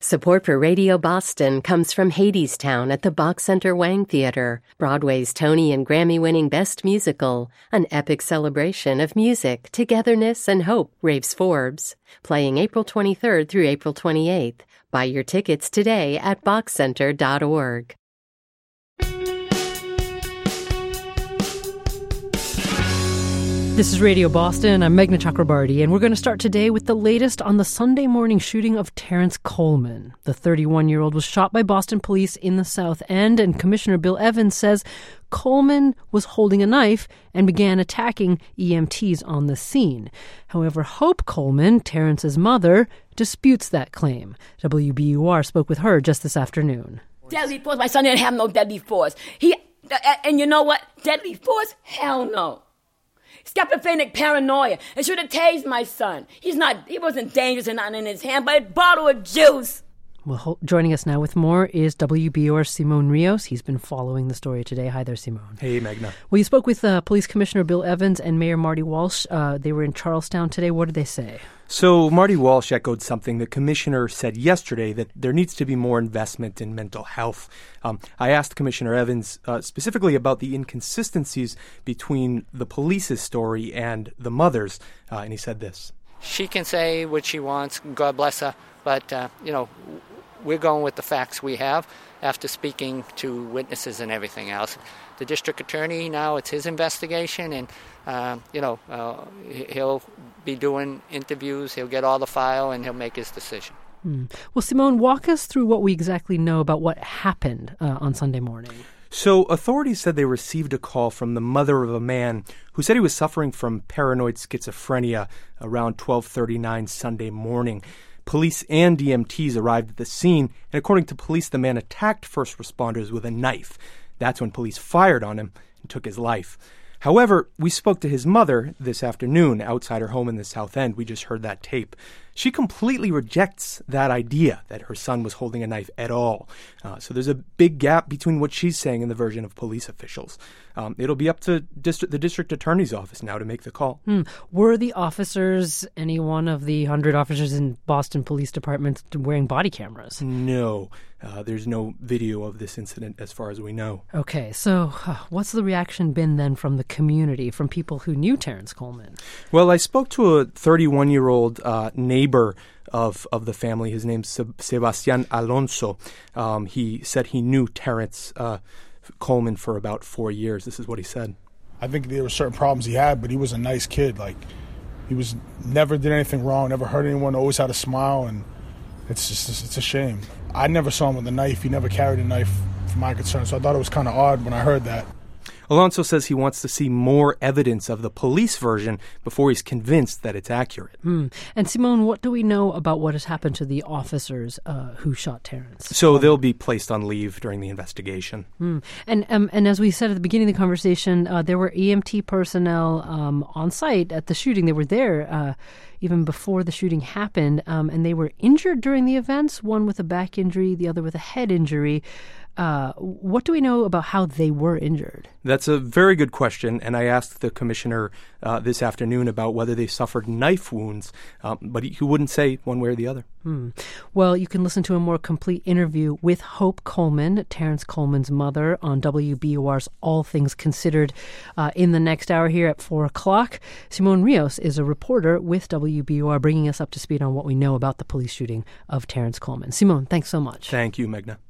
Support for Radio Boston comes from Hadestown at the Bach Center Wang Theater, Broadway's Tony and Grammy-winning Best Musical, an epic celebration of music, togetherness, and hope, raves Forbes. Playing April 23rd through April 28th. Buy your tickets today at bachcenter.org. This is Radio Boston. I'm Meghna Chakrabarti, and we're going to start today with the latest on the Sunday morning shooting of Terrence Coleman. The 31-year-old was shot by Boston police in the South End, and Commissioner Bill Evans says Coleman was holding a knife and began attacking EMTs on the scene. However, Hope Coleman, Terrence's mother, disputes that claim. WBUR spoke with her just this afternoon. Deadly force? My son didn't have no deadly force. And you know what? Deadly force? Hell no. Schizophrenic paranoia. It should have tased my son. He wasn't dangerous and not in his hand, but a bottle of juice. Well, joining us now with more is WBUR's Simon Rios. He's been following the story today. Hi there, Simon. Hey, Meghna. Well, you spoke with Police Commissioner Bill Evans and Mayor Marty Walsh. They were in Charlestown today. What did they say? So Marty Walsh echoed something the commissioner said yesterday, that there needs to be more investment in mental health. I asked Commissioner Evans specifically about the inconsistencies between the police's story and the mother's, and he said this. She can say what she wants, God bless her, but, we're going with the facts we have after speaking to witnesses and everything else. The district attorney, now it's his investigation, and, he'll be doing interviews, he'll get all the file, and he'll make his decision. Well, Simone, walk us through what we exactly know about what happened on Sunday morning. So authorities said they received a call from the mother of a man who said he was suffering from paranoid schizophrenia around 12:39 Sunday morning. Police and EMTs arrived at the scene, and according to police, the man attacked first responders with a knife. That's when police fired on him and took his life. However, we spoke to his mother this afternoon outside her home in the South End. We just heard that tape. She completely rejects that idea that her son was holding a knife at all. So there's a big gap between what she's saying and the version of police officials. It'll be up to the district attorney's office now to make the call. Were the officers, any one of the 100 officers in Boston Police Department, wearing body cameras? No. There's no video of this incident as far as we know. Okay, so what's the reaction been then from the community, from people who knew Terrence Coleman? Well, I spoke to a 31-year-old neighbor of the family. His name's Sebastian Alonso. He said he knew Terrence Coleman for about 4 years. This is what he said. I think there were certain problems he had, but he was a nice kid. Like, he never did anything wrong, never hurt anyone, always had a smile, and it's a shame. I never saw him with a knife. He never carried a knife, from my concern, so I thought it was kind of odd when I heard that. Alonso says he wants to see more evidence of the police version before he's convinced that it's accurate. And Simone, what do we know about what has happened to the officers who shot Terrence? So they'll be placed on leave during the investigation. And as we said at the beginning of the conversation, there were EMT personnel on site at the shooting. They were there even before the shooting happened, and they were injured during the events, one with a back injury, the other with a head injury. What do we know about how they were injured? That's a very good question, and I asked the commissioner this afternoon about whether they suffered knife wounds, but he wouldn't say one way or the other. Well, you can listen to a more complete interview with Hope Coleman, Terrence Coleman's mother, on WBUR's All Things Considered in the next hour here at 4 o'clock. Simon Rios is a reporter with WBUR, bringing us up to speed on what we know about the police shooting of Terrence Coleman. Simon, thanks so much. Thank you, Meghna.